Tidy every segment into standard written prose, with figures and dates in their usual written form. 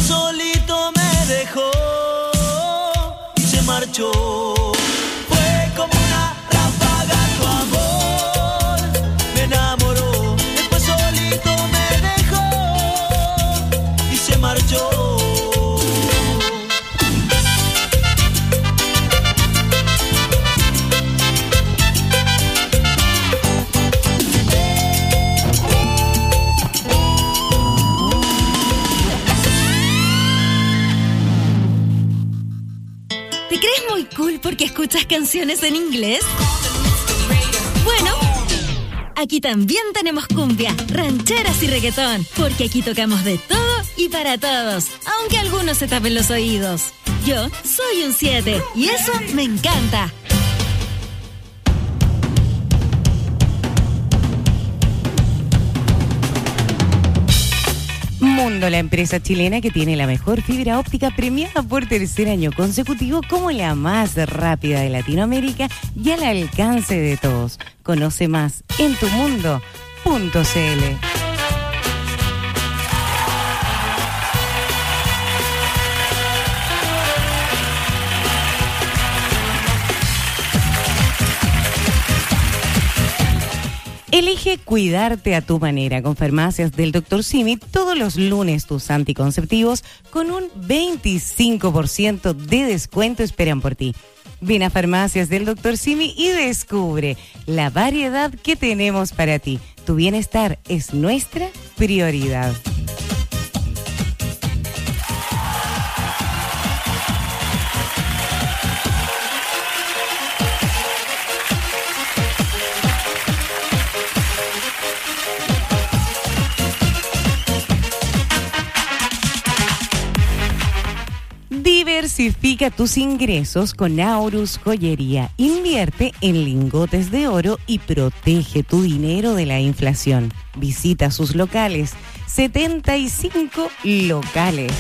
solito me dejó y se marchó. Fue como una ráfaga tu amor, me enamoró. Después solito me dejó y se marchó. ¿Te crees muy cool porque escuchas canciones en inglés? Bueno, aquí también tenemos cumbia, rancheras y reggaetón, porque aquí tocamos de todo y para todos, aunque algunos se tapen los oídos. Yo soy un 7 y eso me encanta. Mundo, la empresa chilena que tiene la mejor fibra óptica premiada por tercer año consecutivo como la más rápida de Latinoamérica y al alcance de todos. Conoce más en tumundo.cl. Elige cuidarte a tu manera con Farmacias del Dr. Simi. Todos los lunes tus anticonceptivos con un 25% de descuento esperan por ti. Ven a Farmacias del Dr. Simi y descubre la variedad que tenemos para ti. Tu bienestar es nuestra prioridad. Diversifica tus ingresos con Aurus Joyería. Invierte en lingotes de oro y protege tu dinero de la inflación. Visita sus locales. 75 locales.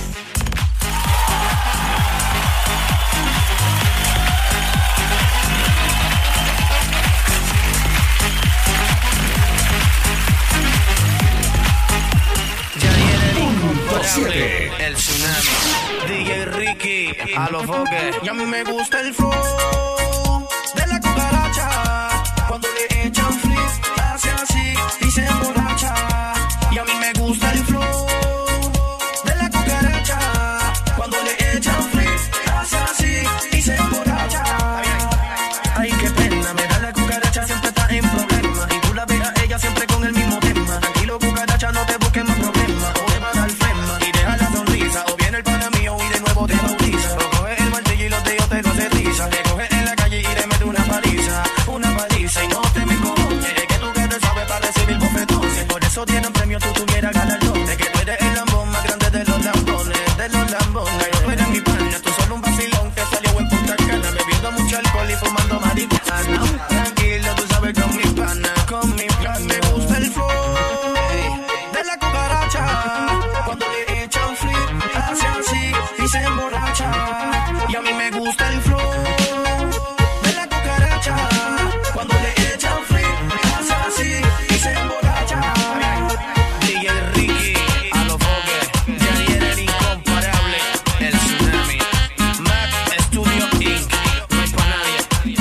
El tsunami, DJ Ricky, a los foques. Y a mí me gusta el flow de la cucaracha. Cuando le echan frizz, hace así y se emborracha. Y a mí me gusta el flow de la cucaracha. Cuando le echan frizz, hace así y se emborracha. Ay, qué pena, me da la cucaracha, siempre está en problemas. Y tú la ves a ella siempre con el mismo tema. Tranquilo, cucaracha, no te busques más problemas. O te va a dar flema y deja la sonrisa. O viene el pana mío y de nuevo te bautiza. O coge el martillo y los tíos te lo hace risa. Te coge en la calle y te mete una paliza. Una paliza y no te me conoces. Es que tú que te sabes para recibir bofetones. Por eso tienen premio, tú tuvieras galardón. De que tú eres el lambón más grande de los lambones. De los lambones. Tú eres mi pana, tú solo un vacilón que salió en Punta Cana. Bebiendo mucho alcohol y fumando marihuana. Tranquilo, tú sabes con mi pana. Con mi pana. Me gusta el flow de la cucaracha. Cuando le echan flip, hace así y se emborracha. Y a mí me gusta el flow de la cucaracha. Cuando le echan flip, hace así y se emborracha. DJ Ricky, a los foques, Yaniel el incomparable, el tsunami, Mac Studio Inc. No hay pa' nadie.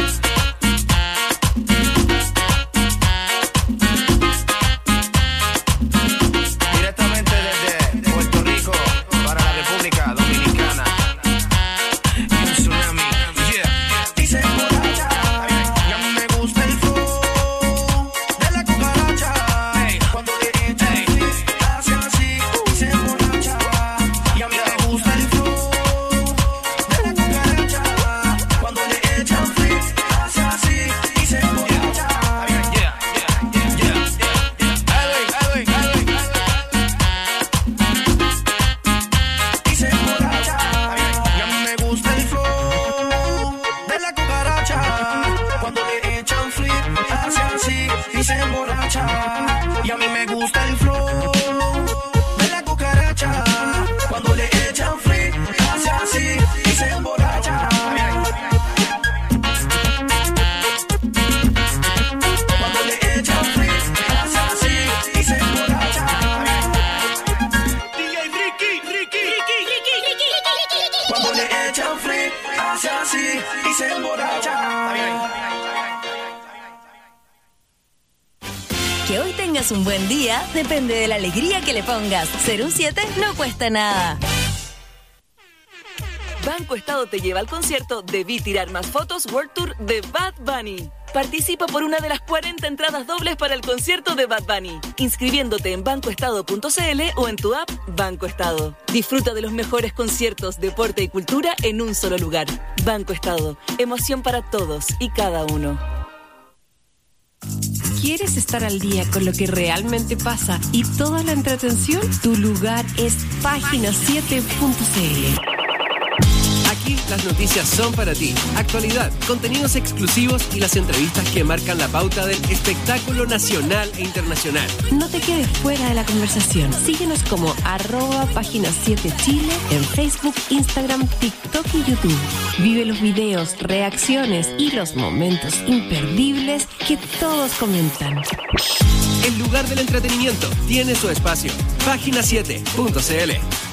Directamente desde Puerto Rico para la República Dominicana. Y un tsunami, yeah. Y se emborracha. Y a mí me gusta el flow de la cucaracha. Cuando le echan frizz, hace así y se emborracha. Y a mí me gusta el flow de la cucaracha. Cuando le echan frizz, hace así y se emborracha. Y se emborracha. Y a mí me gusta el flow de la cucaracha. Cuando le echan flip, hace así y se emborracha. Y a mí me gusta el flow de la cucaracha. Cuando le echan flip, hace así y se emborracha. Cuando le echan flip, hace así y se emborracha. DJ Ricky, así y se emborracha. Que hoy tengas un buen día depende de la alegría que le pongas. Ser un 7 no cuesta nada. Banco Estado te lleva al concierto Debí Tirar Más Fotos World Tour de Bad Bunny. Participa por una de las 40 entradas dobles para el concierto de Bad Bunny, inscribiéndote en bancoestado.cl o en tu app Banco Estado. Disfruta de los mejores conciertos, deporte y cultura en un solo lugar. Banco Estado, emoción para todos y cada uno. ¿Quieres estar al día con lo que realmente pasa y toda la entretención? Tu lugar es página7.cl. Aquí las noticias son para ti. Actualidad, contenidos exclusivos y las entrevistas que marcan la pauta del espectáculo nacional e internacional. No te quedes fuera de la conversación. Síguenos como @página7chile en Facebook, Instagram, TikTok y YouTube. Vive los videos, reacciones y los momentos imperdibles que todos comentan. El lugar del entretenimiento tiene su espacio. Página7.cl.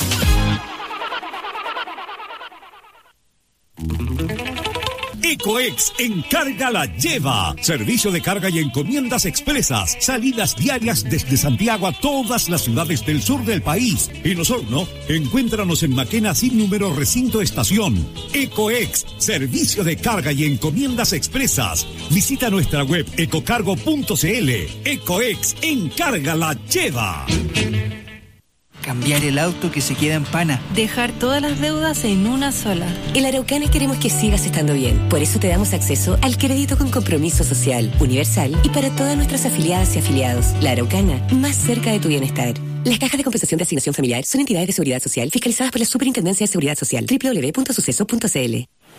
Ecoex Encarga la Lleva. Servicio de carga y encomiendas expresas. Salidas diarias desde Santiago a todas las ciudades del sur del país. En Osorno, encuéntranos en Maquena sin número recinto estación. Ecoex, servicio de carga y encomiendas expresas. Visita nuestra web ecocargo.cl. Ecoex Encarga la Lleva. Cambiar el auto que se queda en pana. Dejar todas las deudas en una sola. En la Araucana queremos que sigas estando bien. Por eso te damos acceso al crédito con compromiso social, universal y para todas nuestras afiliadas y afiliados. La Araucana, más cerca de tu bienestar. Las cajas de compensación de asignación familiar son entidades de seguridad social fiscalizadas por la Superintendencia de Seguridad Social. www.suceso.cl.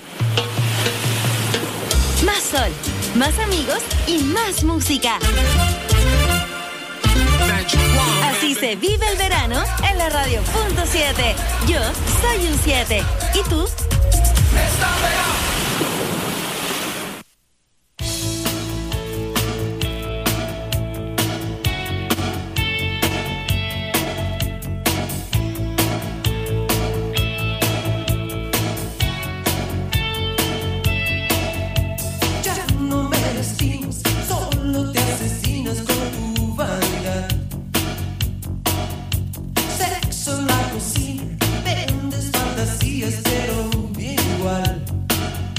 Más sol, más amigos y más música. Así se vive el verano en la radio.7. Yo soy un 7. ¿Y tú? Ya no me estimas, solo te asesinas con tu vanidad. Sexo en la cocina, vendes fantasías, pero bien igual.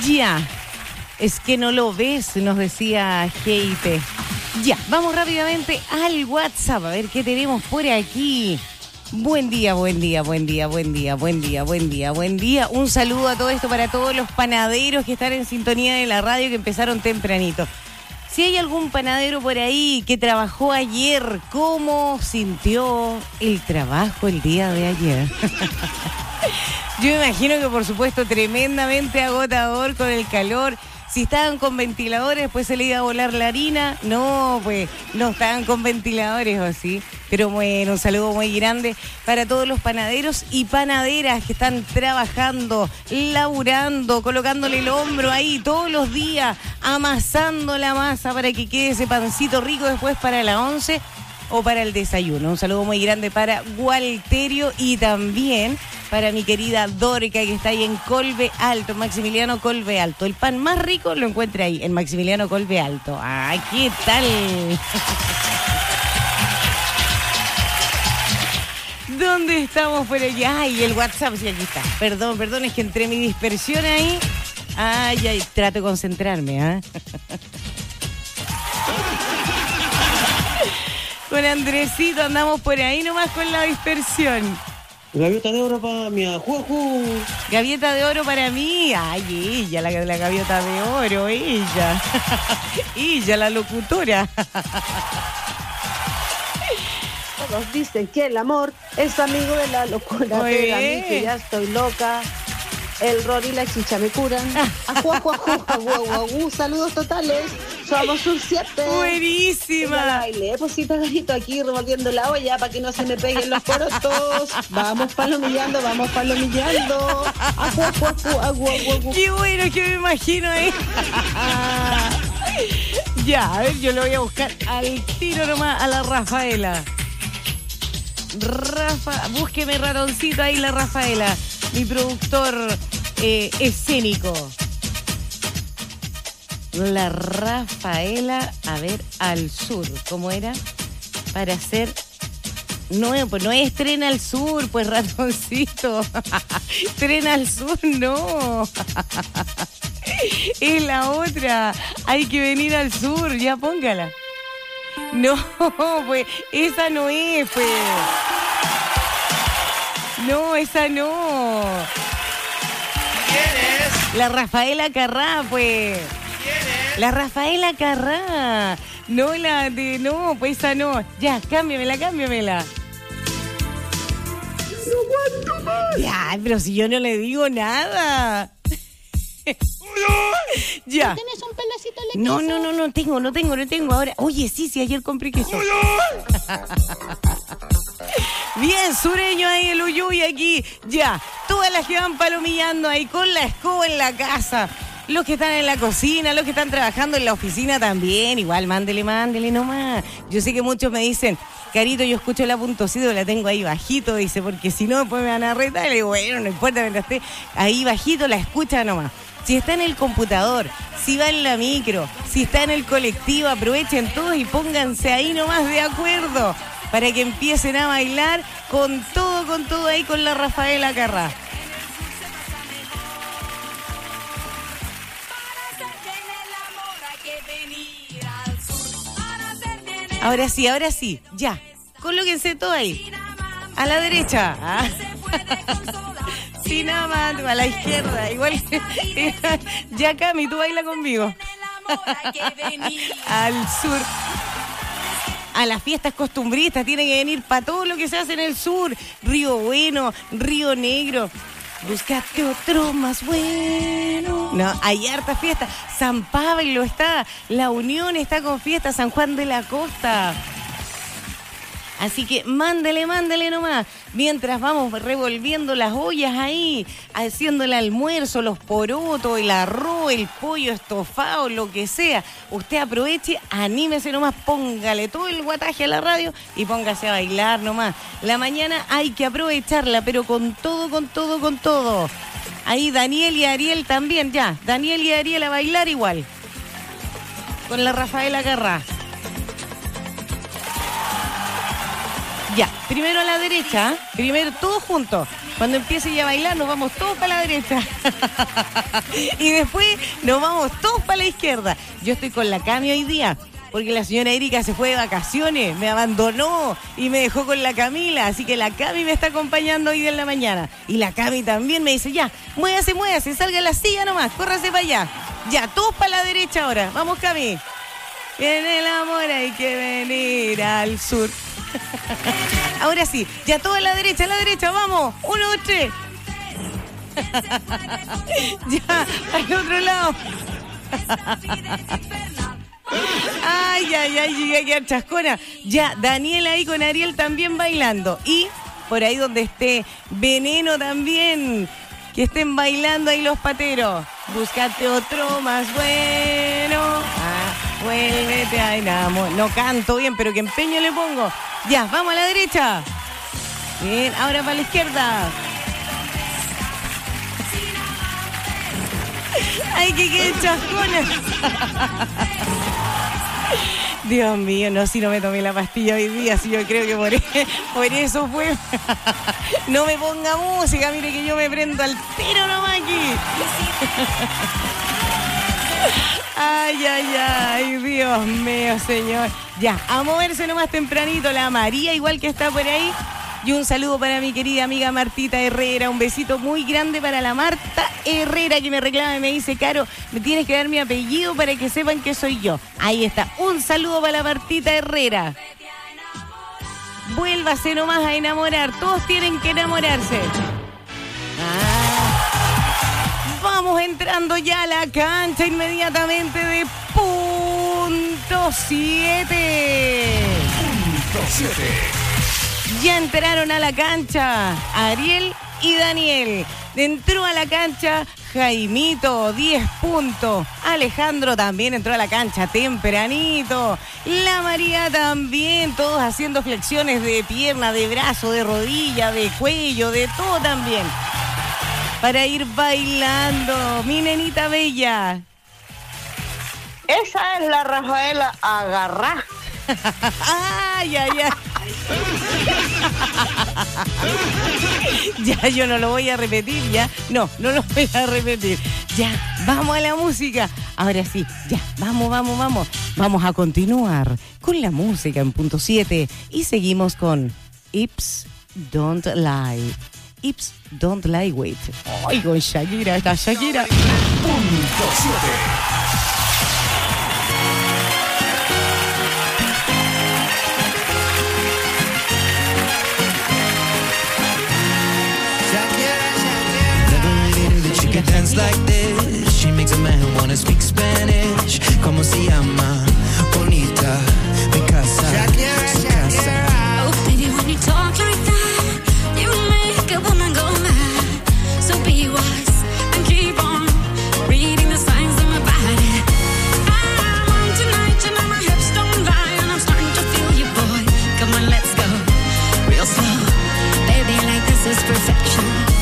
Ya. Es que no lo ves, nos decía Geite. Ya, vamos rápidamente al WhatsApp, a ver qué tenemos por aquí. Buen día, buen día, buen día, buen día, buen día, buen día, buen día. Un saludo a todo esto para todos los panaderos que están en sintonía de la radio, que empezaron tempranito. Si hay algún panadero por ahí que trabajó ayer, ¿cómo sintió el trabajo el día de ayer? Yo me imagino que, por supuesto, tremendamente agotador con el calor. Si estaban con ventiladores, pues se le iba a volar la harina. No, pues no estaban con ventiladores, ¿o sí? Pero bueno, un saludo muy grande para todos los panaderos y panaderas que están trabajando, laburando, colocándole el hombro ahí todos los días, amasando la masa para que quede ese pancito rico después para la 11 o para el desayuno. Un saludo muy grande para Gualterio y también para mi querida Dorca, que está ahí en Colbe Alto, Maximiliano Colbe Alto. El pan más rico lo encuentra ahí, en Maximiliano Colbe Alto. ¡Ay, qué tal! ¿Dónde estamos por allá? Ay, el WhatsApp, sí, aquí está. Perdón, es que entré mi dispersión ahí. Ay, trato de concentrarme, ¿ah? Con Andresito andamos por ahí nomás con la dispersión. Gaviota de oro para mi ajuaju. Gaviota de oro para mí. Ay, ella, la gaviota de oro, ella. Ella, la locutora. Todos dicen que el amor es amigo de la locura. Pero a mí que ya estoy loca. El rol y la chicha me curan. Saludos totales. Somos un 7. Buenísima. Bailé, posita garito aquí revolviendo la olla para que no se me peguen los porotos. Vamos palomillando, vamos palomillando. Qué bueno que me imagino, ¿eh? Ya, a ver, yo lo voy a buscar al tiro nomás a la Rafaela. Búsqueme ratoncito ahí la Rafaela, mi productor escénico. La Rafaela, a ver, al sur, ¿cómo era? Para hacer... No, pues no es Tren al Sur, pues ratoncito. Tren al Sur, no. Es la otra. Hay que venir al sur, ya póngala. No, pues esa no es, pues. No, esa no. ¿Quién es? La Rafaela Carrá, pues. La Rafaela Carrá. No, la de... No, pues esa no. Ya, cámbiamela. No aguanto más. Ya, pero si yo no le digo nada. Ya. ¿Tienes un pedacito de queso? No tengo. Ahora, oye, sí, ayer compré queso. Bien, sureño ahí, el Uyuy aquí. Ya, todas las que van palomillando ahí con la escoba en la casa. Los que están en la cocina, los que están trabajando en la oficina también. Igual, mándele nomás. Yo sé que muchos me dicen, Carito, yo escucho la puntocito, la tengo ahí bajito, dice, porque si no, después me van a retar. Y le digo, bueno, no importa, mientras esté ahí bajito, la escucha nomás. Si está en el computador, si va en la micro, si está en el colectivo, aprovechen todos y pónganse ahí nomás de acuerdo para que empiecen a bailar con todo ahí con la Rafaela Carrá. Ahora sí, ya. Colóquense todo ahí. A la derecha. Sin amante, a la izquierda. Igual que... Ya, Cami, tú baila conmigo. Al sur. A las fiestas costumbristas tienen que venir para todo lo que se hace en el sur. Río Bueno, Río Negro. Búscate otro más bueno. No, hay hartas fiestas. San Pablo está, La Unión está con fiesta, San Juan de la Costa. Así que mándele nomás. Mientras vamos revolviendo las ollas ahí, haciendo el almuerzo, los porotos, el arroz, el pollo estofado, lo que sea. Usted aproveche, anímese nomás, póngale todo el guataje a la radio y póngase a bailar nomás. La mañana hay que aprovecharla, pero con todo. Ahí Daniel y Ariel también, ya. Daniel y Ariel a bailar igual. Con la Rafaela Carrá. Ya, primero a la derecha, primero todos juntos. Cuando empiece ya a bailar, nos vamos todos para la derecha. Y después nos vamos todos para la izquierda. Yo estoy con la Cami hoy día, porque la señora Erika se fue de vacaciones, me abandonó y me dejó con la Camila. Así que la Cami me está acompañando hoy día en la mañana. Y la Cami también me dice, ya, muévase, salga de la silla nomás, córrase para allá. Ya, todos para la derecha ahora. Vamos, Cami. En el amor hay que venir al sur. Ahora sí, ya todo a la derecha, vamos. 1, 2, 3. Ya, al otro lado. Ay, llegué aquí a Chascona. Ya, Daniela ahí con Ariel también bailando. Y por ahí donde esté Veneno también, que estén bailando ahí los pateros. Búscate otro más bueno. Vuélvete a enamorar. No canto bien, pero qué empeño le pongo. Ya, vamos a la derecha. Bien, ahora para la izquierda. Ay, que Chascona. Dios mío, no, si no me tomé la pastilla hoy día, si yo creo que por eso fue. No me ponga música, mire que yo me prendo al tiro nomás aquí. Ay, Dios mío, señor. Ya, a moverse nomás tempranito, la María igual que está por ahí. Y un saludo para mi querida amiga Martita Herrera. Un besito muy grande para la Marta Herrera, que me reclama y me dice, Caro, me tienes que dar mi apellido para que sepan que soy yo. Ahí está, un saludo para la Martita Herrera. Vuélvase nomás a enamorar, todos tienen que enamorarse. Vamos entrando ya a la cancha inmediatamente de punto 7. Ya entraron a la cancha Ariel y Daniel. Entró a la cancha Jaimito, 10 puntos. Alejandro también entró a la cancha tempranito. La María también, todos haciendo flexiones de pierna, de brazo, de rodilla, de cuello, de todo también. Para ir bailando, mi nenita bella. Esa es la Rafaela Agarrá. Ay. Ya, yo no lo voy a repetir, ya. No lo voy a repetir. Ya, vamos a la música. Ahora sí, ya, vamos. Vamos a continuar con la música en punto 7 y seguimos con Hips Don't Lie. Hips Don't Lie With. Ay, con Shakira, está Shakira. Punto 7. Dance like this, she makes a man wanna speak Spanish. Como se llama, bonita, mi casa, su casa. Oh, baby, when you talk like that, you make a woman go mad. So be wise and keep on reading the signs of my body. I'm on tonight, you know my hips don't lie, and I'm starting to feel you, boy. Come on, let's go, real slow. Baby, like this is perfection.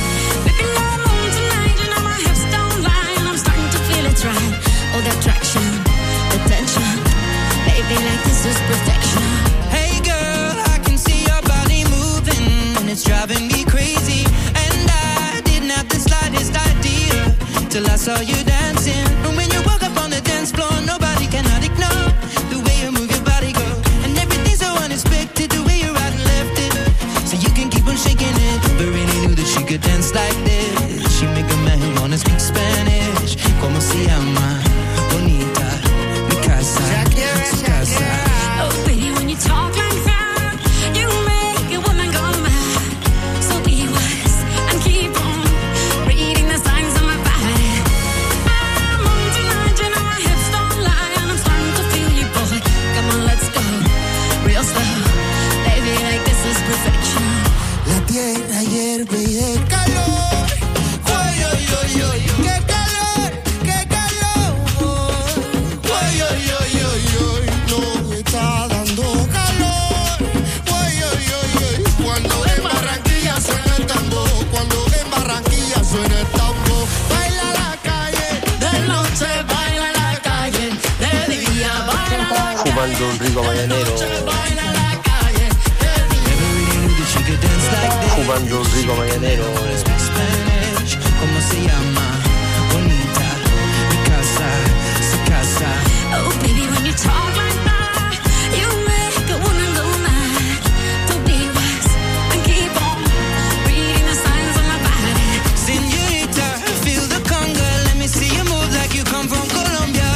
Right. Oh, the attraction, the tension. Baby, like this is perfection. Hey girl, I can see your body moving, and it's driving me crazy. And I didn't have the slightest idea till I saw you dancing. And when you walk up on the dance floor, nobody cannot ignore the way you move your body, girl. And everything's so unexpected, the way you right and left it. So you can keep on shaking it. But really knew that she could dance like this. She make a man wanna speak Spanish. Como se llama, bonita, mi casa, su casa. Oh, baby, when you talk like that, you make a woman go mad. So be wise and keep on reading the signs of my body. I'm on tonight, you know my hips don't lie, and I'm starting to feel you, boy. Come on, let's go, real slow. Baby, like this is perfection. La tierra hierve y de calor. Oy, oy, oy, oy, qué calor, qué calor. Oy, oy, oy, oy, oy, no me está dando calor. Oy, oy, oy, oy, cuando en Barranquilla suena el tambor, cuando en Barranquilla suena el tambor. Baila la calle, de noche baila la calle, de día baila la calle. Fumando un rico mañanero. Never really knew that she could Fumando un rico mañanero. ¿Cómo se llama? Bonita, mi casa, su casa. Oh, baby, when you talk like that, you make a woman go mad. So be wise and keep on reading the signs on my body. Señorita, feel the conga. Let me see you move like you come from Colombia.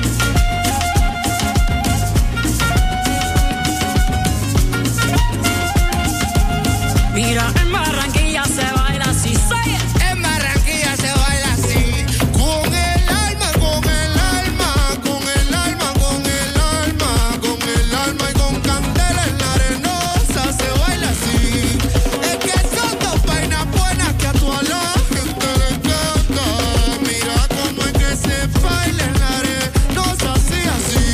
Mira, en Barranquilla se baila así, say it. En Barranquilla se baila así. Con el alma, con el alma, con el alma, con el alma, con el alma y con candela en la arenosa se baila así. Es que son dos vainas buenas que a toda la gente le encanta. Mira cómo es que se baila en la arenosa así, así.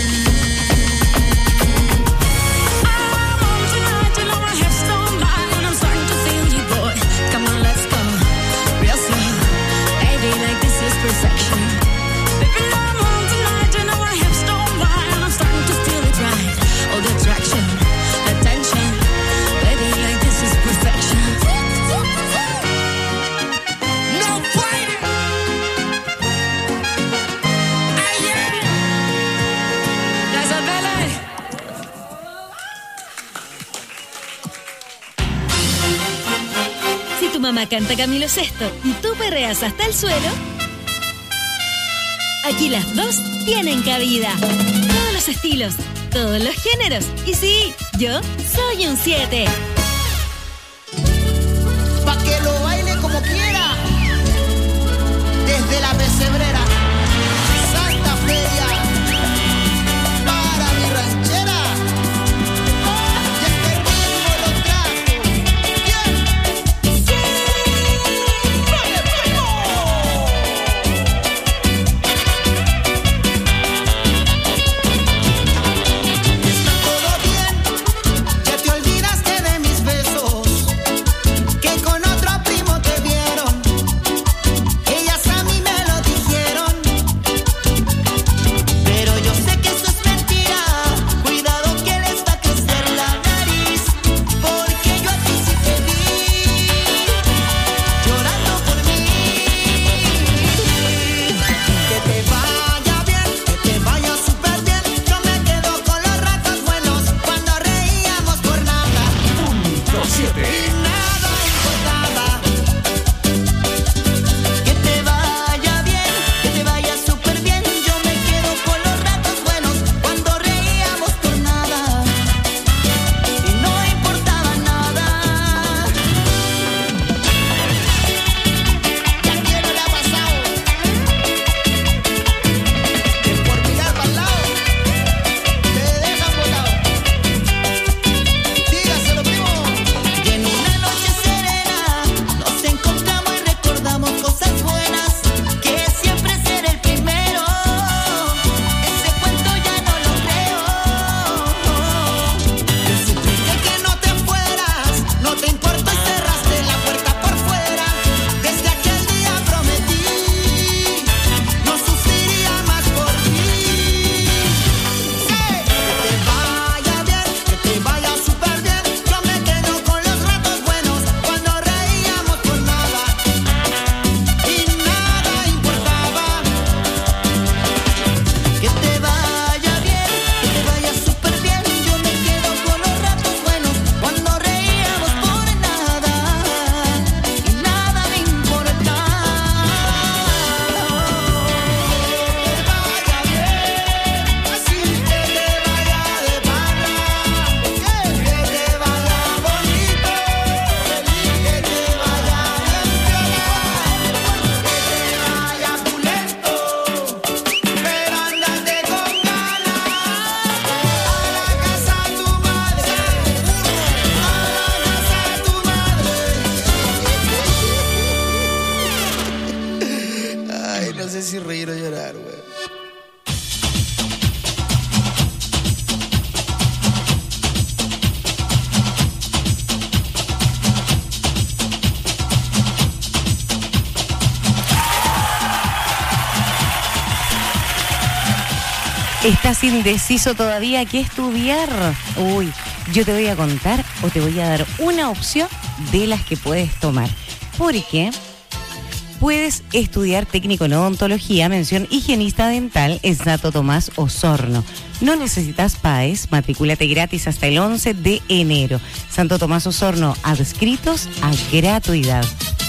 I'm on tonight, you know my hips don't lie, and I'm starting to feel you, boy. Come on, let's go, real slow. Baby, like this is perfection. Baby, I'm on tonight, you know my hips don't lie, and I'm starting to feel it right. Oh, the attraction, the tension. Baby, like this is perfection. No fighting. That's a ballet. Si tu mamá canta Camilo Sesto y tú perreas hasta el suelo, aquí las dos tienen cabida. Todos los estilos, todos los géneros. Y sí, yo soy un 7. Pa' que lo baile como quiera. Desde la pesebrera, Santa Feria, para mi ranchera. Y el que ritmo lo trajo. Bien. ¡Vale, primo! Está todo bien, ya te olvidaste de mis besos, que con otro primo te vieron. Ellas a mí me lo dijeron, pero yo sé que eso es mentira. Cuidado que les va a crecer la nariz, porque yo a ti sí te vi, llorando por mí. Que te vaya bien, que te vaya súper bien. Yo me quedo con los ratos buenos, cuando reíamos por nada Punto 7. y nada importaba. Que te vaya bien, que te vaya súper bien. Yo me quedo con los ratos buenos, cuando reíamos por nada y no importaba nada. ¿Y a quién no le ha pasado que por mirar para el lado te dejan botado? Dígaselo, primo. Y en una noche serena nos encontramos y recordamos cosas buenas, que siempre seré el primero. Ese cuento ya no lo creo. Que supiste que no te fueras, no te importó y cerraste la puerta por fuera. Desde aquel día prometí no sufriría más por ti. Que te vaya bien, que te vaya súper bien. Yo me quedo con los ratos buenos, cuando reíamos por nada y nada importaba. Que te vaya bien, que te vaya súper bien. Yo me quedo con los ratos buenos, cuando reíamos por nada y nada me importaba. Que te vaya bien, así que te vaya de pana, que te vaya bonito, feliz, que te vaya bien piola, que te vaya pulento, pero ándate con ganas a la casa de tu madre, a la casa de tu madre. Ay, no sé si reír o llorar, güey. ¿Estás indeciso todavía qué estudiar? Uy, yo te voy a contar o te voy a dar una opción de las que puedes tomar. Porque puedes estudiar técnico en odontología, mención higienista dental en Santo Tomás Osorno. No necesitas PAES, matricúlate gratis hasta el 11 de enero. Santo Tomás Osorno, adscritos a gratuidad.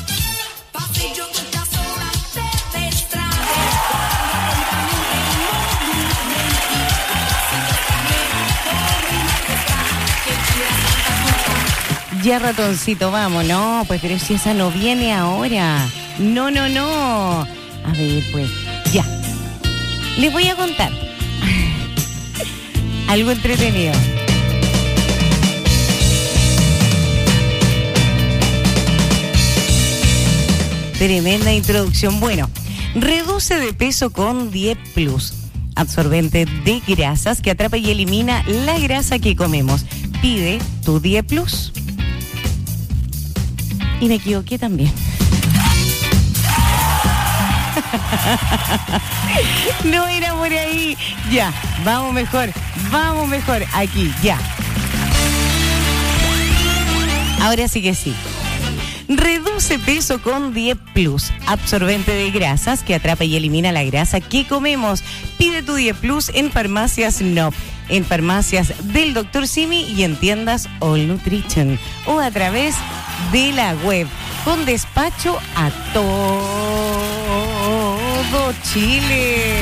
Ya, ratoncito, vamos, no, pues pero si esa no viene ahora. No. A ver, pues, ya. Les voy a contar algo entretenido. Tremenda introducción. Bueno, reduce de peso con Die Plus, absorbente de grasas que atrapa y elimina la grasa que comemos. Pide tu Die Plus. Y me equivoqué también. No era por ahí. Ya, vamos mejor. Aquí, ya. Ahora sí que sí. Reduce peso con Die Plus, absorbente de grasas que atrapa y elimina la grasa que comemos. Pide tu Die Plus en farmacias NOP, en farmacias del Dr. Simi y en tiendas All Nutrition o a través de la web, con despacho a todo Chile.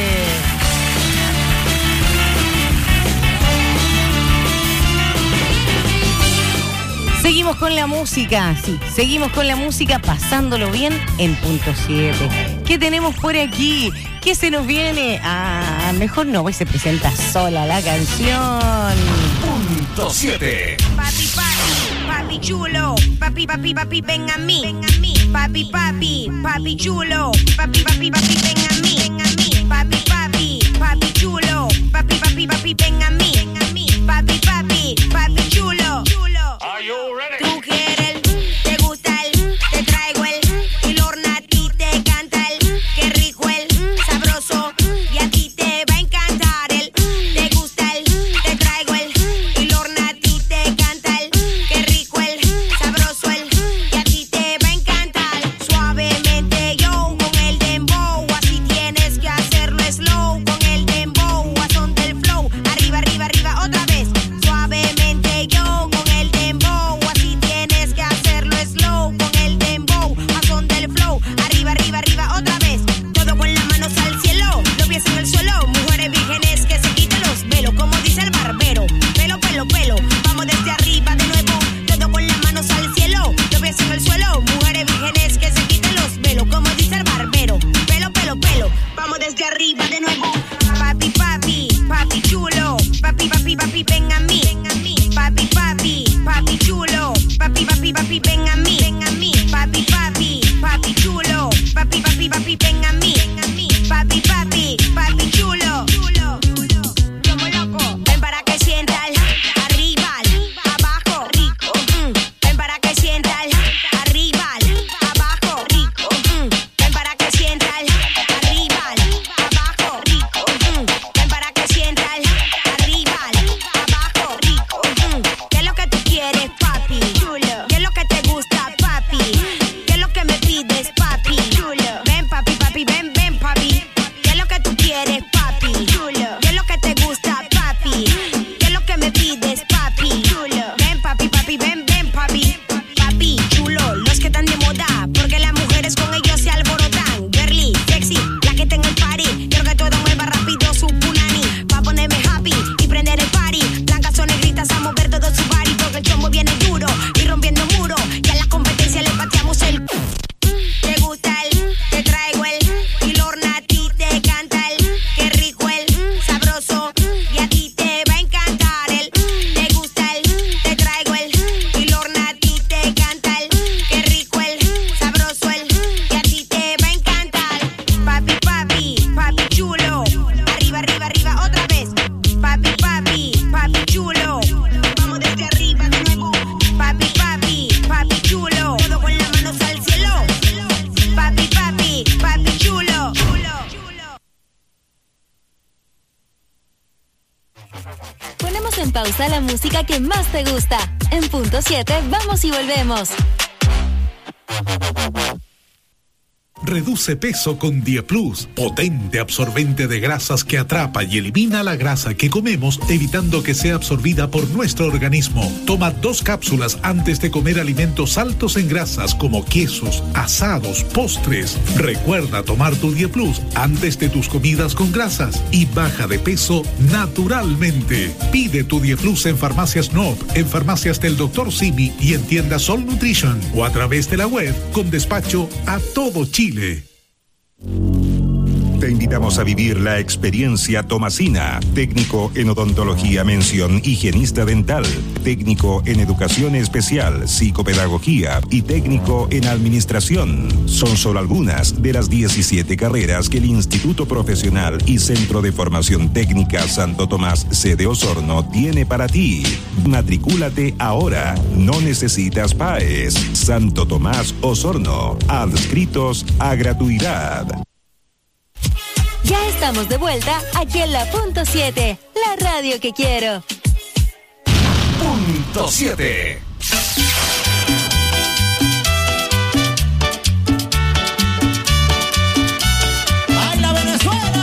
Seguimos con la música, pasándolo bien en punto 7. ¿Qué tenemos por aquí? ¿Qué se nos viene? Mejor no, pues se presenta sola la canción. Punto 7. Papi chulo, papi, ven a mí. Papi chulo, papi, ven a mí. Papi chulo, papi, ven a mí. Papi chulo. Tú quieres, te gusta el, te traigo el, y Lorna a ti te canta el, qué rico el, sabroso, y a ti te va a encantar el, te gusta el, te traigo el, y Lorna a ti te canta el, qué rico el, sabroso el, y a ti te va a encantar, suavemente yo con el dembow, así tienes que hacerlo slow, con el dembow, a son del flow, arriba, otra vez, suavemente yo con el dembow, así tienes que hacerlo slow, con el dembow, a son del flow, arriba, otra vez, todo con las manos al cielo, los pies en el suelo, mujeres vírgenes que se quiten los velos, como dice el barbero, pelo, vamos desde arriba de nuevo, todo con las manos al cielo, los pies en el suelo, mujeres vírgenes que se quiten los velos, como dice el barbero, pelo, vamos desde arriba de nuevo, papi chulo, papi, ven a mí, papi chulo, papi, ven a mí, papi chulo, papi, ven a mí, papi chulo, como loco, ven para que sientas arriba, abajo, rico, ven para que sientas arriba, abajo, rico, ven para que sientas arriba, abajo, rico, ven para que sientas arriba, abajo, rico, ¿qué es lo que tú quieres, papi? Chulo. ¿Qué es lo que te gusta, papi? ¿Qué es lo que me pides, papi? Chulo. Ven, papi, ven, papi. ¿Qué es lo que tú quieres, papi? Chulo. ¿Qué es lo que te gusta, papi? ¿Qué es lo que me pides, papi? Chulo. Ven, papi, ven, papi. Papi, chulo, los que están de moda, porque las mujeres con ellos se alborotan. Girly, sexy, la que tenga el party. Quiero que todo mueva rápido su punani, pa' ponerme happy y prender el party. Blancas o negritas a mover todo su body, porque el chombo viene duro y rompiendo muro. Y a la competencia le pateamos el. Te gusta el, te traigo el, y Lorna a ti te canta el, qué rico el, sabroso, y a ti te va a encantar el. Te gusta el, te traigo el, y Lorna a ti te canta el, qué rico el, sabroso el, y a ti te va a encantar. Papi chulo, arriba, otra vez. Papi chulo, vamos desde arriba de nuevo. Papi chulo, todo con las manos al cielo. Papi chulo. Ponemos en pausa la música que más te gusta. En punto 7, vamos y volvemos. Reduce peso con Dieplus, potente absorbente de grasas que atrapa y elimina la grasa que comemos, evitando que sea absorbida por nuestro organismo. Toma 2 cápsulas antes de comer alimentos altos en grasas como quesos, asados, postres. Recuerda tomar tu Dieplus antes de tus comidas con grasas y baja de peso naturalmente. Pide tu Dieplus en Farmacias Nob, en farmacias del Dr. Simi y en tiendas Sol Nutrition o a través de la web con despacho a todo Chile. Te invitamos a vivir la experiencia Tomasina, técnico en odontología mención higienista dental, técnico en educación especial, psicopedagogía y técnico en administración. Son solo algunas de las 17 carreras que el Instituto Profesional y Centro de Formación Técnica Santo Tomás sede Osorno tiene para ti. Matricúlate ahora, no necesitas PAES. Santo Tomás Osorno, adscritos a gratuidad. Ya estamos de vuelta aquí en la punto 7, la radio que quiero. Punto 7. ¡Baila Venezuela!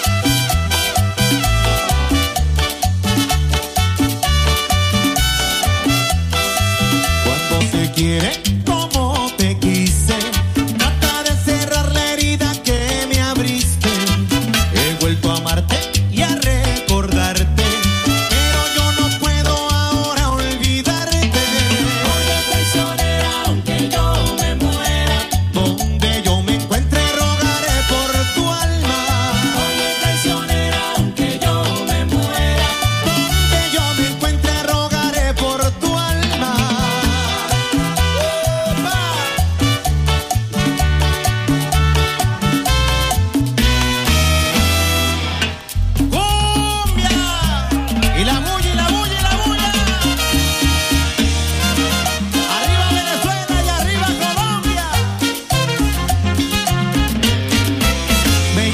Cuando se quiere como te quise, trata de cerrar la herida que me abriste. He vuelto a amarte y a recordarte, pero yo no puedo ahora olvidarte. Oye, traicionera, aunque yo me muera, donde yo me encuentre rogaré por tu alma. Oye, traicionera, aunque yo me muera, donde yo me encuentre rogaré por tu alma. ¡Cumbia! Y la bulla, y la bulla, y la bulla. Arriba Venezuela y arriba Colombia. Me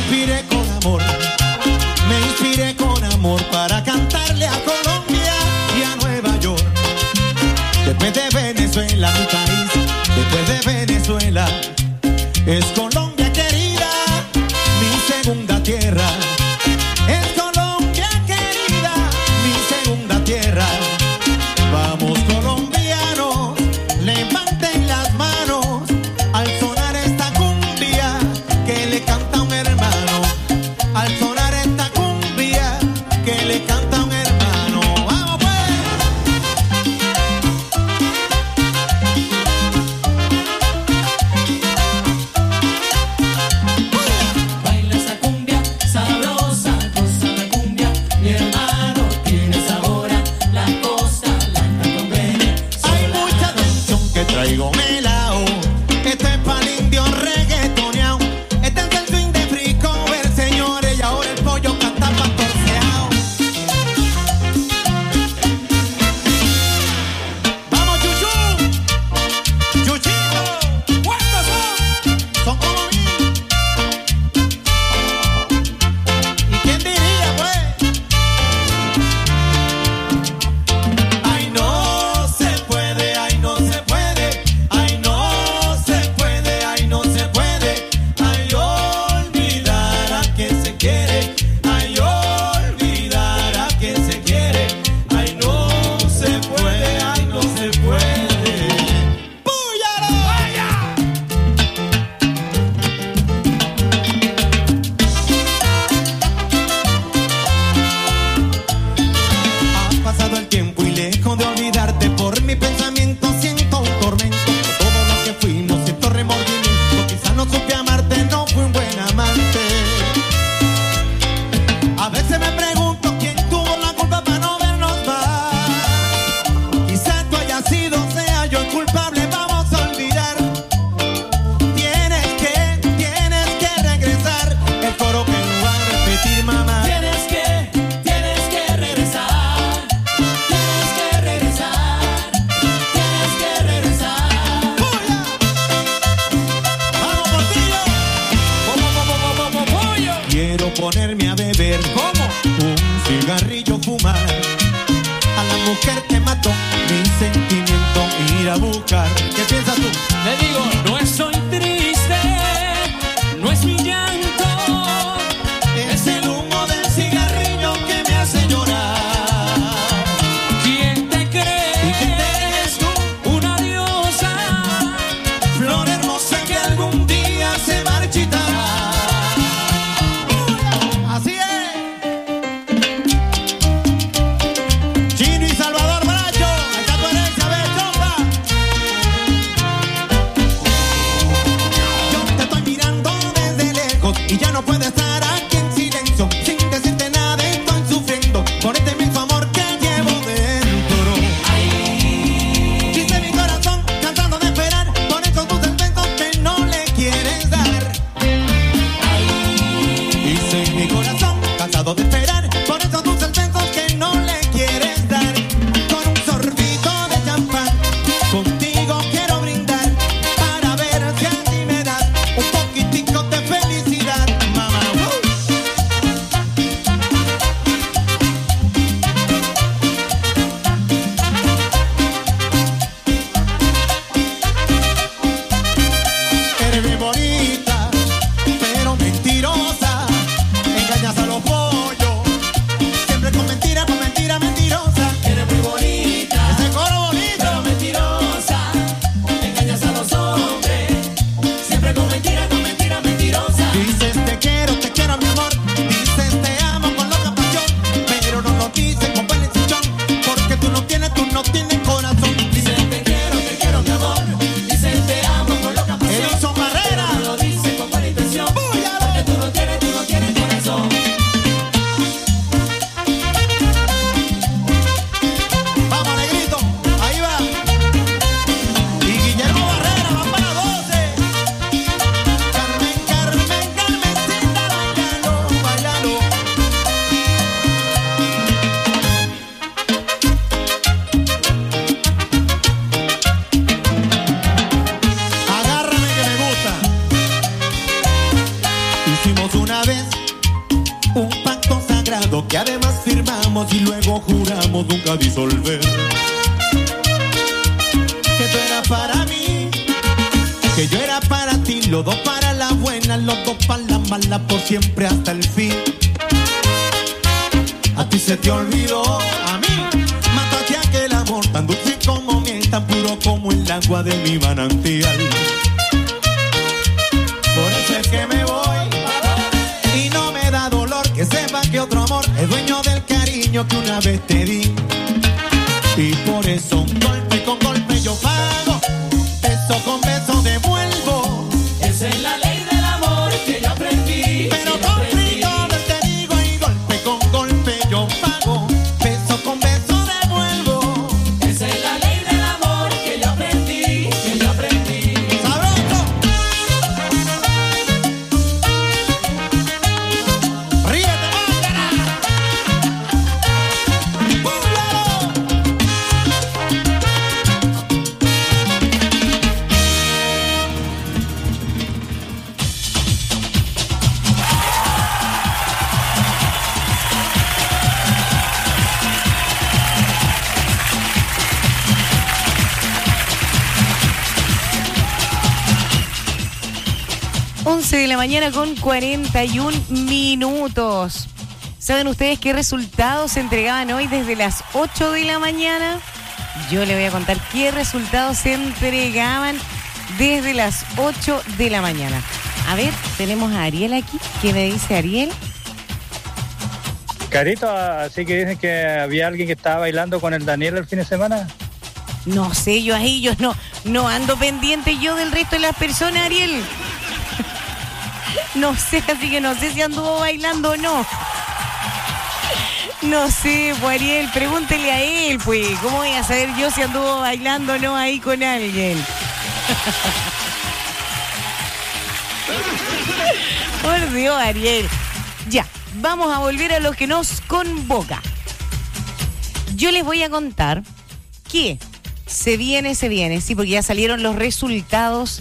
inspiré con amor para cantarle a Colombia y a Nueva York. Después de Venezuela, mi país, después de Venezuela, es Colombia querida, mi segunda tierra. Es Colombia querida, mi segunda tierra. Vamos colombianos, levanten las manos al sonar esta cumbia que le canta un hermano. Al sonar esta cumbia que le canta un hermano. ¡Vamos pues! Baila esa cumbia sabrosa, goza la cumbia. Mi hermano tiene sabor a la costa, la conviene. Hay mucha atención que traigo melao. Esto es pa'l indio reggaetoneao. Este es el swing de Free Cover, señores. Y ahora el pollo canta pastorceao. ¡Vamos, Chuchu! ¡Chuchito! ¿Cuántos son? Son como mí. ¿Y quién diría, pues? Ay, no se puede, ay, no se puede. Ay, no se puede, ay, no se puede. Ay, olvidar a quien se quiere. Ay, olvidar a quien se quiere. Ay, no se puede, ay, no se puede. ¡Púyalo! ¡Vaya! Ha pasado el tiempo y lejos de olvidarte, por mi pensamiento siento un tormento. Por todo lo que fuimos siento remordimiento. Quizás no supe amarte, no fui un buen amante. A veces me pregunto quién tuvo la culpa para no vernos más. Quizás tú hayas sido, sea yo el culpable, vamos a olvidar. Tienes que regresar. El coro que no va a repetir, mamá. Tienes que regresar. Tienes que regresar. Tienes que regresar. ¡Vamos, Portillo! ¡Pollo! Quiero ponerme a beber. ¿Cómo? Un cigarrillo fumar. A la mujer que mató mi sentimiento. sagrado que además firmamos y luego juramos nunca disolver. Que tú eras para mí, que yo era para ti, los dos para la buena, los dos para la mala, por siempre hasta el fin. A ti se te olvidó, a mí mataste aquel amor tan dulce como miel, tan puro como el agua de mi manantial. Por eso es que me voy y no me da dolor que sepa que otro amor es dueño del cariño que una vez te di. Y por eso golpe con golpe yo pago, beso con beso devuelvo. Esa es la ley del amor que yo aprendí. Pero con frío te digo y golpe con golpe yo pago, beso con beso devuelvo. Esa es la ley del amor que yo aprendí, que yo aprendí. ¡Sabroso! ¡Ríete, mándala! ¡Búlalo! 11 de la mañana con 41 minutos. ¿Saben ustedes qué resultados se entregaban hoy desde las 8 de la mañana? Yo les voy a contar qué resultados se entregaban desde las 8 de la mañana. A ver, tenemos a Ariel aquí. ¿Qué me dice Ariel? Carito, así que dicen que había alguien que estaba bailando con el Daniel el fin de semana. No sé, yo no ando pendiente yo del resto de las personas, Ariel. No sé, así que no sé si anduvo bailando o no. No sé, pues Ariel, pregúntele a él, pues. ¿Cómo voy a saber yo si anduvo bailando o no ahí con alguien? Por Dios, Ariel. Ya, vamos a volver a lo que nos convoca. Yo les voy a contar que se viene, sí, porque ya salieron los resultados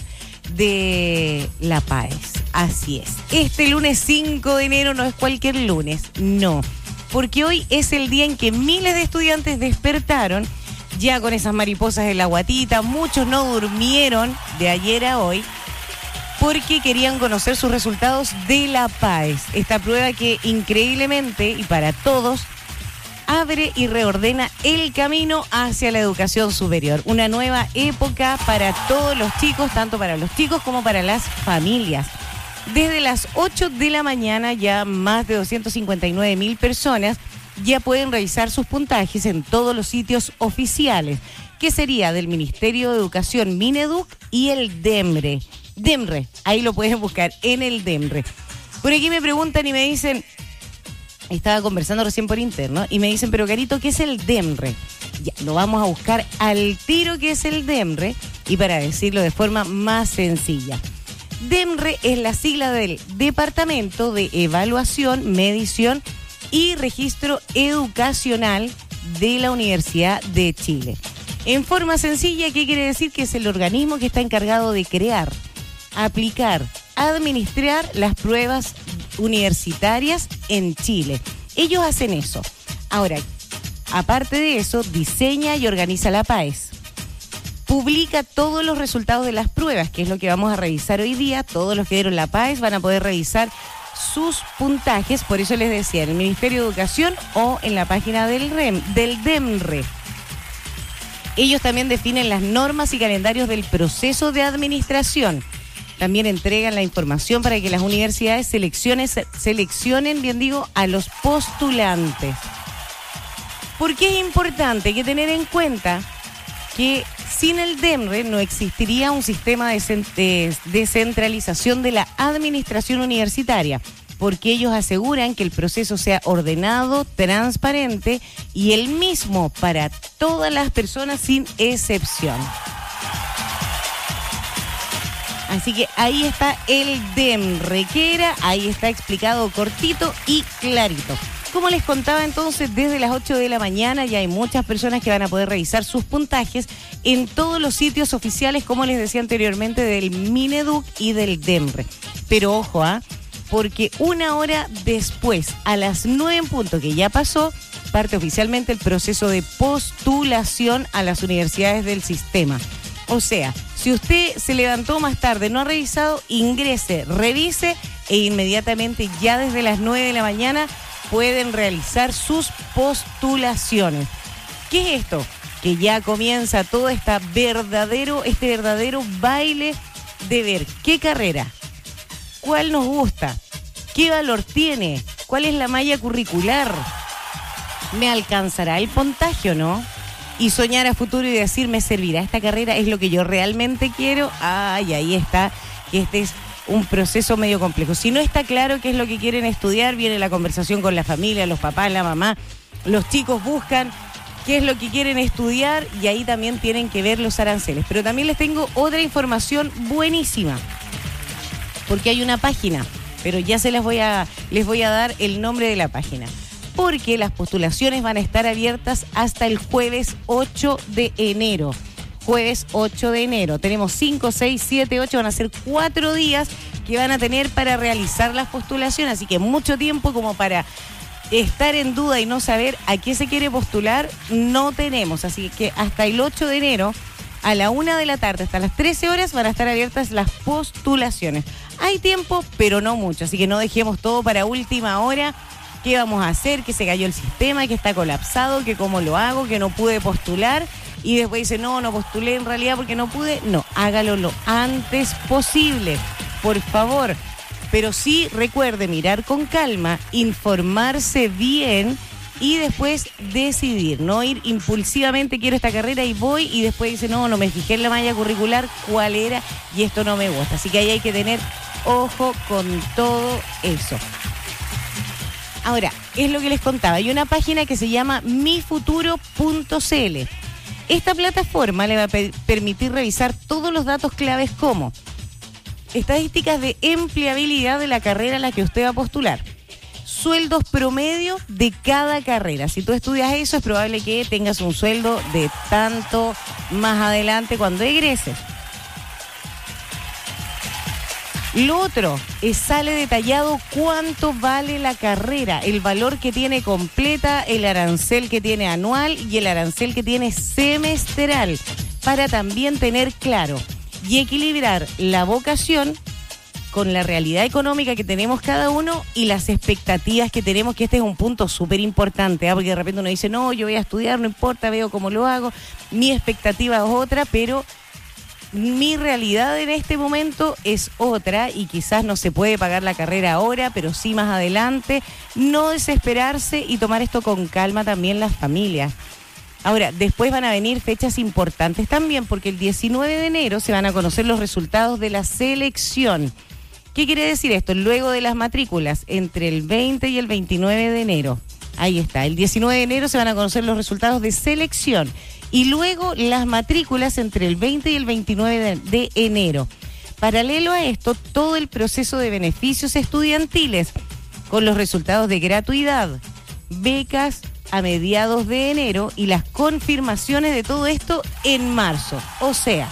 de la PAES. Así es. Este lunes 5 de enero no es cualquier lunes, no. Porque hoy es el día en que miles de estudiantes despertaron ya con esas mariposas en la guatita. Muchos no durmieron de ayer a hoy porque querían conocer sus resultados de la PAES. Esta prueba que increíblemente y para todos abre y reordena el camino hacia la educación superior. Una nueva época para todos los chicos, tanto para los chicos como para las familias. Desde las 8 de la mañana ya más de 259.000 personas ya pueden revisar sus puntajes en todos los sitios oficiales, que sería del Ministerio de Educación, Mineduc, y el DEMRE. DEMRE, ahí lo pueden buscar en el DEMRE. Por aquí me preguntan y me dicen, estaba conversando recién por interno, y me dicen, pero Carito, ¿qué es el DEMRE? Ya, lo vamos a buscar al tiro qué es el DEMRE, y para decirlo de forma más sencilla. DEMRE es la sigla del Departamento de Evaluación, Medición y Registro Educacional de la Universidad de Chile. En forma sencilla, ¿qué quiere decir? Que es el organismo que está encargado de crear, aplicar, administrar las pruebas universitarias en Chile. Ellos hacen eso. Ahora, aparte de eso, diseña y organiza la PAES. Publica todos los resultados de las pruebas, que es lo que vamos a revisar hoy día. Todos los que dieron la PAES van a poder revisar sus puntajes, por eso les decía, en el Ministerio de Educación o en la página del DEMRE. Ellos también definen las normas y calendarios del proceso de administración. También entregan la información para que las universidades seleccionen, bien digo, a los postulantes. ¿Por qué es importante? Hay que tener en cuenta que sin el DEMRE no existiría un sistema de descentralización de la administración universitaria, porque ellos aseguran que el proceso sea ordenado, transparente y el mismo para todas las personas sin excepción. Así que ahí está el DEMRE, que era, ahí está explicado cortito y clarito. Como les contaba entonces, desde las 8 de la mañana ya hay muchas personas que van a poder revisar sus puntajes en todos los sitios oficiales, como les decía anteriormente, del Mineduc y del DEMRE. Pero ojo, porque una hora después, a las 9 en punto, que ya pasó, parte oficialmente el proceso de postulación a las universidades del sistema. O sea, si usted se levantó más tarde, no ha revisado, ingrese, revise e inmediatamente ya desde las 9 de la mañana pueden realizar sus postulaciones. ¿Qué es esto? Que ya comienza todo este verdadero baile de ver qué carrera, cuál nos gusta, qué valor tiene, cuál es la malla curricular, me alcanzará el puntaje, ¿no? Y soñar a futuro y decir, ¿me servirá esta carrera? ¿Es lo que yo realmente quiero? Ay, ahí está, que este es un proceso medio complejo. Si no está claro qué es lo que quieren estudiar, viene la conversación con la familia, los papás, la mamá, los chicos buscan qué es lo que quieren estudiar y ahí también tienen que ver los aranceles. Pero también les tengo otra información buenísima, porque hay una página, pero ya les voy a dar el nombre de la página, porque las postulaciones van a estar abiertas hasta el jueves 8 de enero. Jueves 8 de enero. Tenemos 5, 6, 7, 8, van a ser 4 días que van a tener para realizar las postulaciones, así que mucho tiempo como para estar en duda y no saber a qué se quiere postular no tenemos, así que hasta el 8 de enero a la 1 de la tarde hasta las 13 horas van a estar abiertas las postulaciones. Hay tiempo, pero no mucho, así que no dejemos todo para última hora. ¿Qué vamos a hacer? Que se cayó el sistema, que está colapsado, que cómo lo hago, que no pude postular y después dice, no postulé en realidad porque no pude. No, hágalo lo antes posible, por favor. Pero sí recuerde mirar con calma, informarse bien y después decidir, no ir impulsivamente, quiero esta carrera y voy, y después dice, no me fijé en la malla curricular, cuál era, y esto no me gusta. Así que ahí hay que tener ojo con todo eso. Ahora, es lo que les contaba, hay una página que se llama mifuturo.cl. Esta plataforma le va a permitir revisar todos los datos claves como estadísticas de empleabilidad de la carrera a la que usted va a postular, sueldos promedio de cada carrera. Si tú estudias eso, es probable que tengas un sueldo de tanto más adelante cuando egreses. Lo otro es, sale detallado cuánto vale la carrera, el valor que tiene completa, el arancel que tiene anual y el arancel que tiene semestral, para también tener claro y equilibrar la vocación con la realidad económica que tenemos cada uno y las expectativas que tenemos, que este es un punto súper importante, porque de repente uno dice, no, yo voy a estudiar, no importa, veo cómo lo hago, mi expectativa es otra, pero mi realidad en este momento es otra y quizás no se puede pagar la carrera ahora, pero sí más adelante. No desesperarse y tomar esto con calma también las familias. Ahora, después van a venir fechas importantes también, porque el 19 de enero se van a conocer los resultados de la selección. ¿Qué quiere decir esto? Luego de las matrículas, entre el 20 y el 29 de enero. Ahí está, el 19 de enero se van a conocer los resultados de selección. Y luego las matrículas entre el 20 y el 29 de enero. Paralelo a esto, todo el proceso de beneficios estudiantiles, con los resultados de gratuidad, becas a mediados de enero y las confirmaciones de todo esto en marzo. O sea,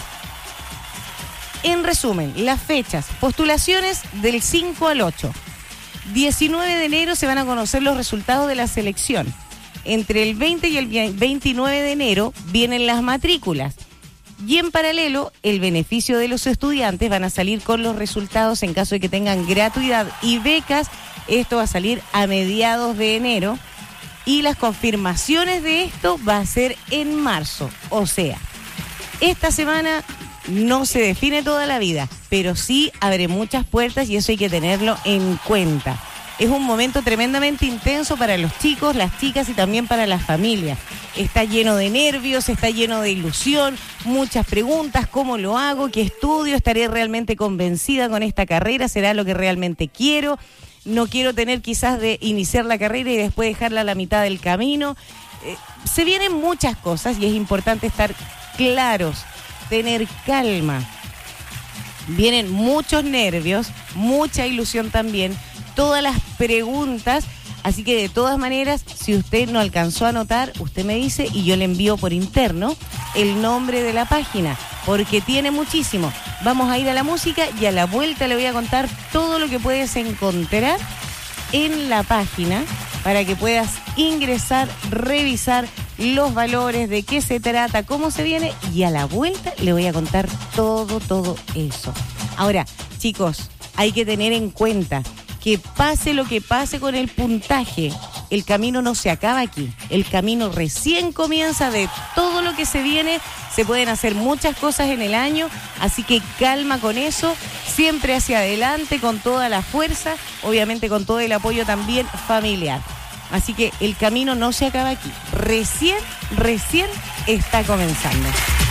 en resumen, las fechas, postulaciones del 5 al 8. 19 de enero se van a conocer los resultados de la selección. Entre el 20 y el 29 de enero vienen las matrículas. Y en paralelo, el beneficio de los estudiantes van a salir con los resultados en caso de que tengan gratuidad y becas. Esto va a salir a mediados de enero. Y las confirmaciones de esto va a ser en marzo. O sea, esta semana no se define toda la vida, pero sí abre muchas puertas y eso hay que tenerlo en cuenta. Es un momento tremendamente intenso para los chicos, las chicas y también para las familias. Está lleno de nervios, está lleno de ilusión, muchas preguntas, ¿cómo lo hago? ¿Qué estudio? ¿Estaré realmente convencida con esta carrera? ¿Será lo que realmente quiero? No quiero tener quizás de iniciar la carrera y después dejarla a la mitad del camino. Se vienen muchas cosas y es importante estar claros, tener calma. Vienen muchos nervios, mucha ilusión también, todas las preguntas, así que de todas maneras, si usted no alcanzó a anotar, usted me dice y yo le envío por interno el nombre de la página, porque tiene muchísimo. Vamos a ir a la música y a la vuelta le voy a contar todo lo que puedes encontrar en la página para que puedas ingresar, revisar los valores, de qué se trata, cómo se viene, y a la vuelta le voy a contar todo eso. Ahora, chicos, hay que tener en cuenta que pase lo que pase con el puntaje, el camino no se acaba aquí. El camino recién comienza de todo lo que se viene. Se pueden hacer muchas cosas en el año, así que calma con eso, siempre hacia adelante con toda la fuerza, obviamente con todo el apoyo también familiar. Así que el camino no se acaba aquí, recién está comenzando.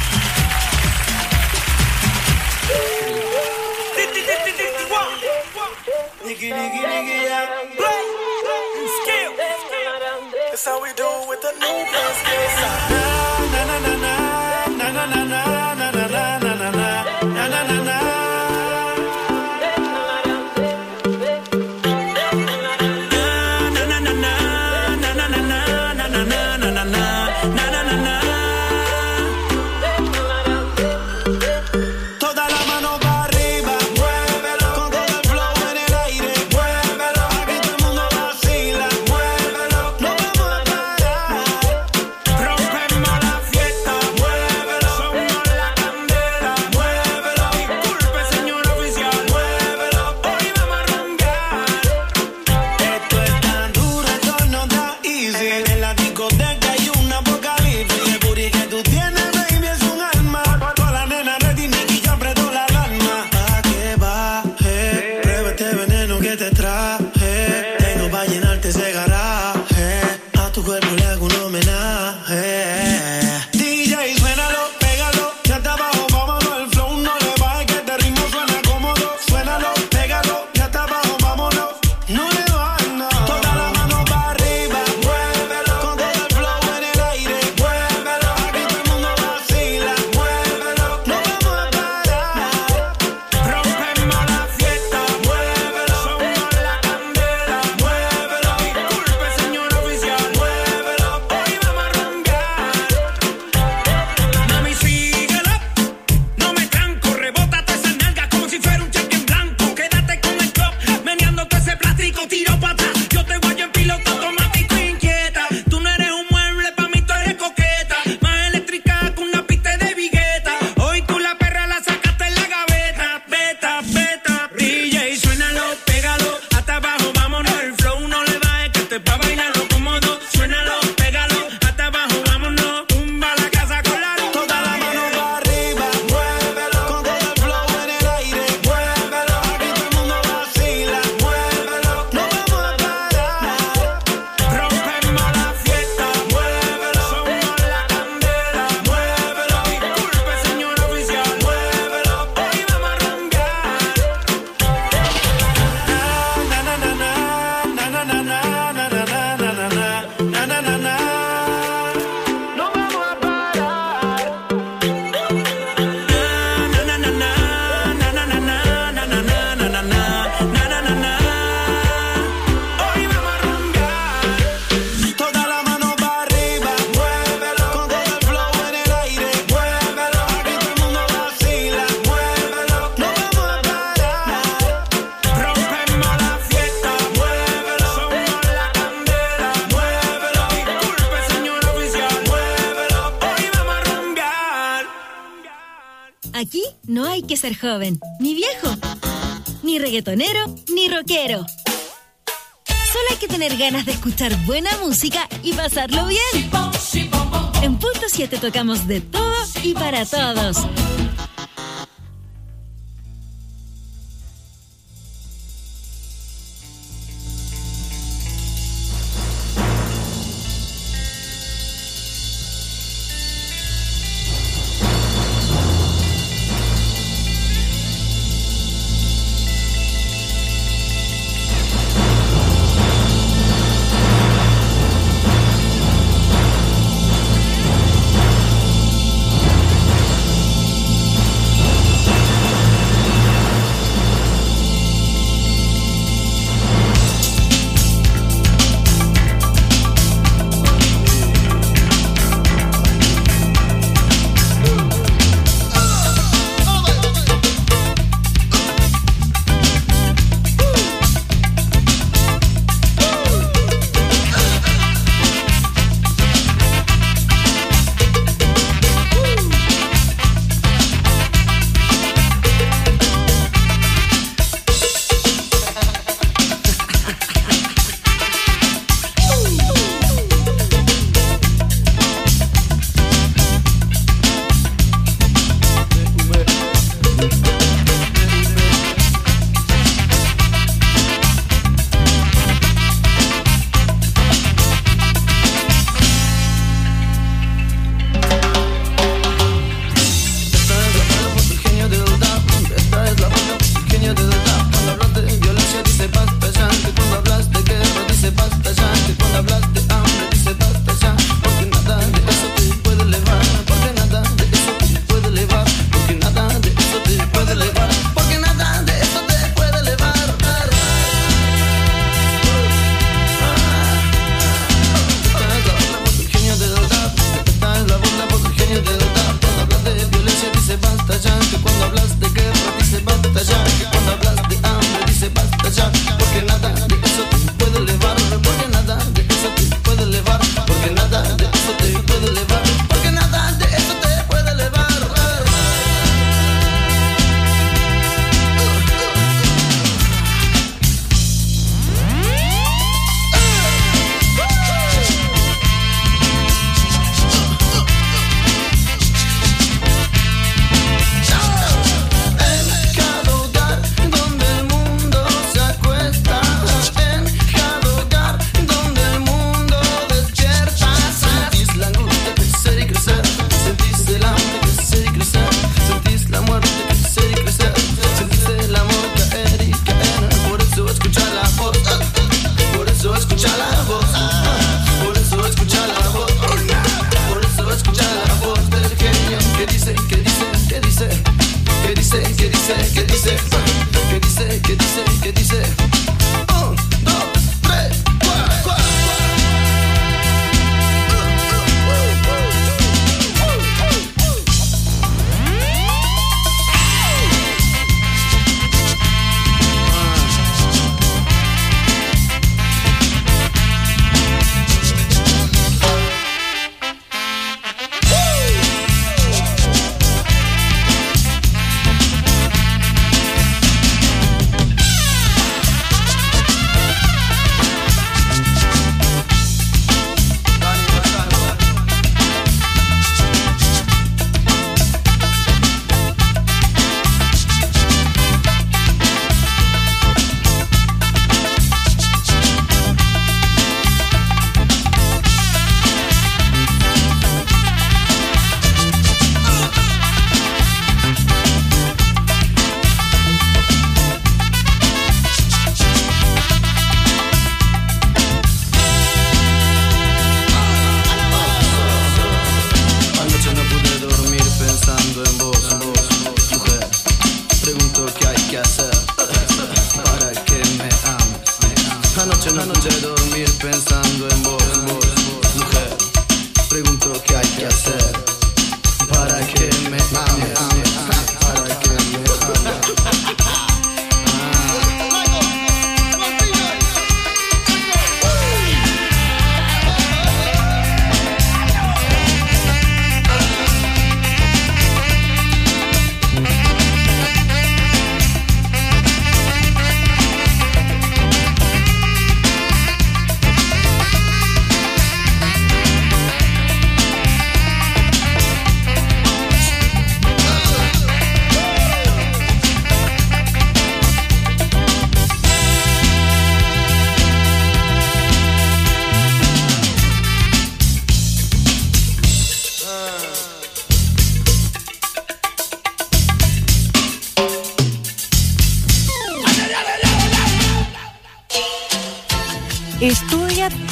That's how we do with the new skills. Na na na na na na na na na na na na na na na na na. Aquí no hay que ser joven, ni viejo, ni reggaetonero, ni rockero. Solo hay que tener ganas de escuchar buena música y pasarlo bien. En Punto 7 tocamos de todo y para todos.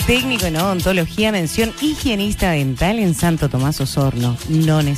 técnico en odontología, mención higienista dental en Santo Tomás Osorno. No